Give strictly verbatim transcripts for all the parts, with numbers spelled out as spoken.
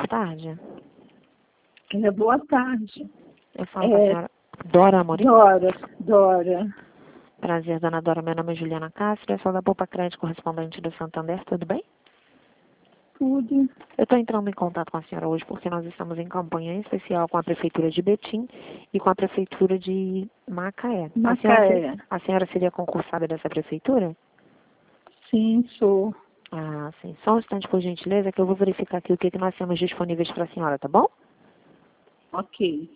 tarde. É, boa tarde. Eu falo com a É, senhora Dora Amorim. Dora, Dora. Prazer, dona Dora. Meu nome é Juliana Castro, eu sou da Poupa Crédito, correspondente do Santander. Tudo bem? Tudo. Eu estou entrando em contato com a senhora hoje porque nós estamos em campanha especial com a Prefeitura de Betim e com a Prefeitura de Macaé. A senhora, Macaé. a senhora seria concursada dessa Prefeitura? Sim, sou. Ah, sim. Só um instante, por gentileza, que eu vou verificar aqui o que, que nós temos disponíveis para a senhora, tá bom? Ok.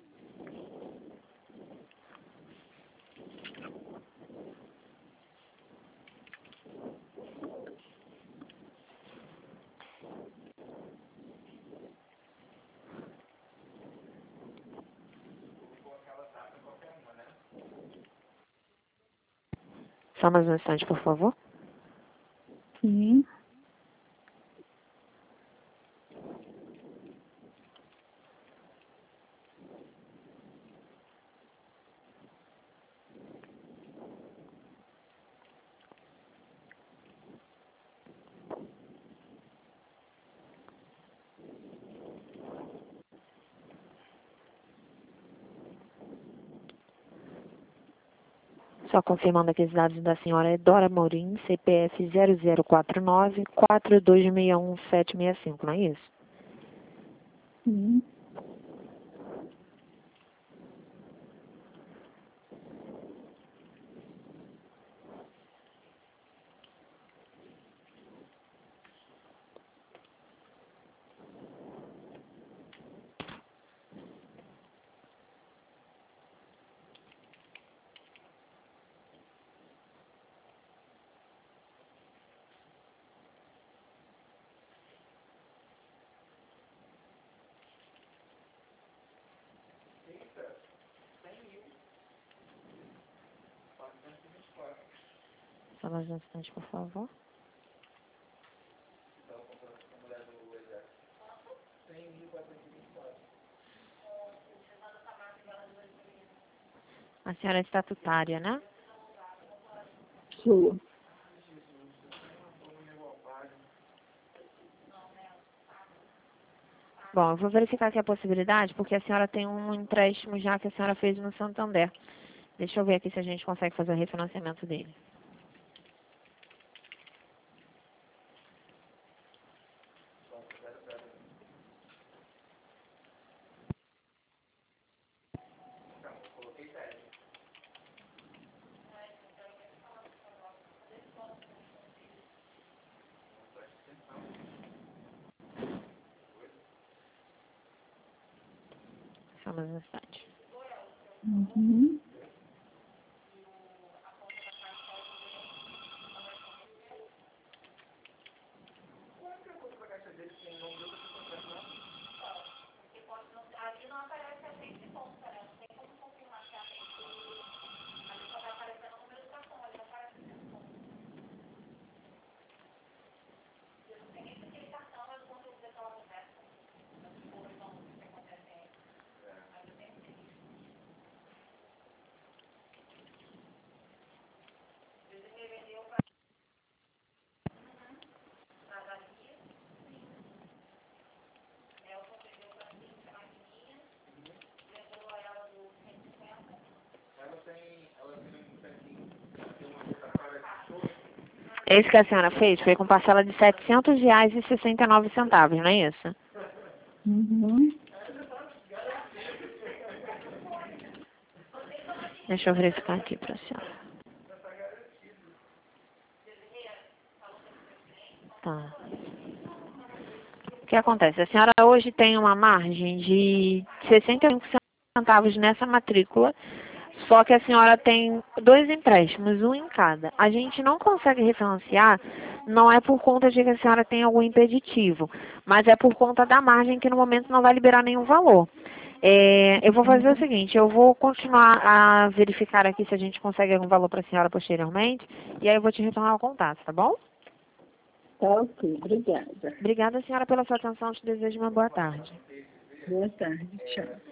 Só mais um instante, por favor. Sim. Só confirmando aqui os dados da senhora é Dora Amorim, C P F zero zero quatro nove, quatro dois seis um, sete seis cinco, não é isso? Sim. Só mais um instante, por favor. A senhora é estatutária, né? Sou. Bom, eu vou verificar aqui a possibilidade, porque a senhora tem um empréstimo já que a senhora fez no Santander. Deixa eu ver aqui se a gente consegue fazer o refinanciamento dele. Só mais um instante. Uhum. Esse que a senhora fez foi com parcela de setecentos reais e sessenta e nove centavos, não é isso? Uhum. Deixa eu verificar aqui para a senhora. Tá. O que acontece? A senhora hoje tem uma margem de sessenta e cinco centavos nessa matrícula, só que a senhora tem dois empréstimos, um em cada. A gente não consegue refinanciar, não é por conta de que a senhora tem algum impeditivo, mas é por conta da margem que no momento não vai liberar nenhum valor. É, eu vou fazer o seguinte, eu vou continuar a verificar aqui se a gente consegue algum valor para a senhora posteriormente, e aí eu vou te retornar o contato, tá bom? Tá ok. Obrigada. Obrigada, senhora, pela sua atenção. Te desejo uma boa tarde. Boa tarde. Tchau.